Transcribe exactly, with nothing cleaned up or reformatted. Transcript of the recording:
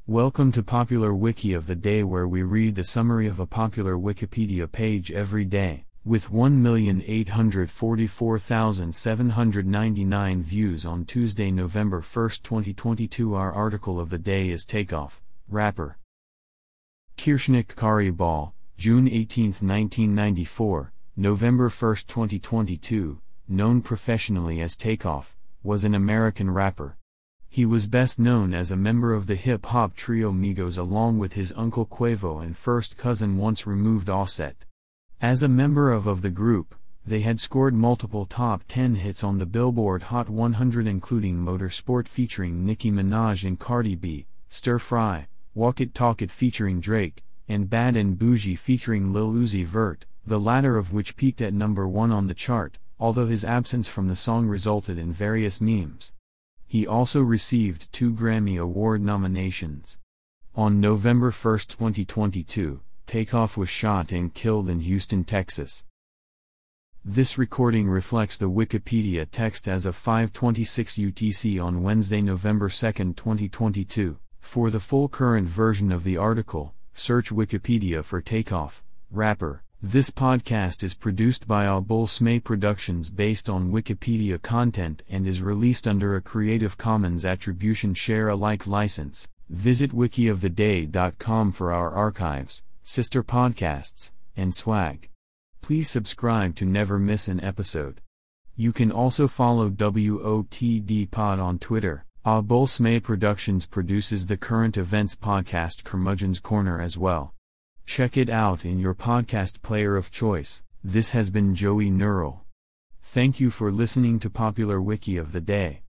Welcome to Popular Wiki of the Day, where we read the summary of a popular Wikipedia page every day. With one million eight hundred forty-four thousand seven hundred ninety-nine views on Tuesday, November first, twenty twenty-two, our article of the day is Takeoff, rapper. Kirshnik Karibal, June eighteenth, nineteen ninety-four, November first, twenty twenty-two, known professionally as Takeoff, was an American rapper. He was best known as a member of the hip-hop trio Migos along with his uncle Quavo and first cousin once removed Offset. As a member of, of the group, they had scored multiple top ten hits on the Billboard Hot one hundred, including Motorsport featuring Nicki Minaj and Cardi B, Stir Fry, Walk It Talk It featuring Drake, and Bad and Bougie featuring Lil Uzi Vert, the latter of which peaked at number one on the chart, although his absence from the song resulted in various memes. He also received two Grammy Award nominations. On November first, twenty twenty-two, Takeoff was shot and killed in Houston, Texas. This recording reflects the Wikipedia text as of five twenty-six U T C on Wednesday, November second, twenty twenty-two. For the full current version of the article, search Wikipedia for Takeoff, rapper. This podcast is produced by Abul Smay Productions based on Wikipedia content and is released under a Creative Commons Attribution Share Alike license. Visit wiki of the day dot com for our archives, sister podcasts, and swag. Please subscribe to never miss an episode. You can also follow W O T D Pod on Twitter. Abul Smay Productions produces the current events podcast Curmudgeon's Corner as well. Check it out in your podcast player of choice. This has been Joey Neural. Thank you for listening to Popular Wiki of the Day.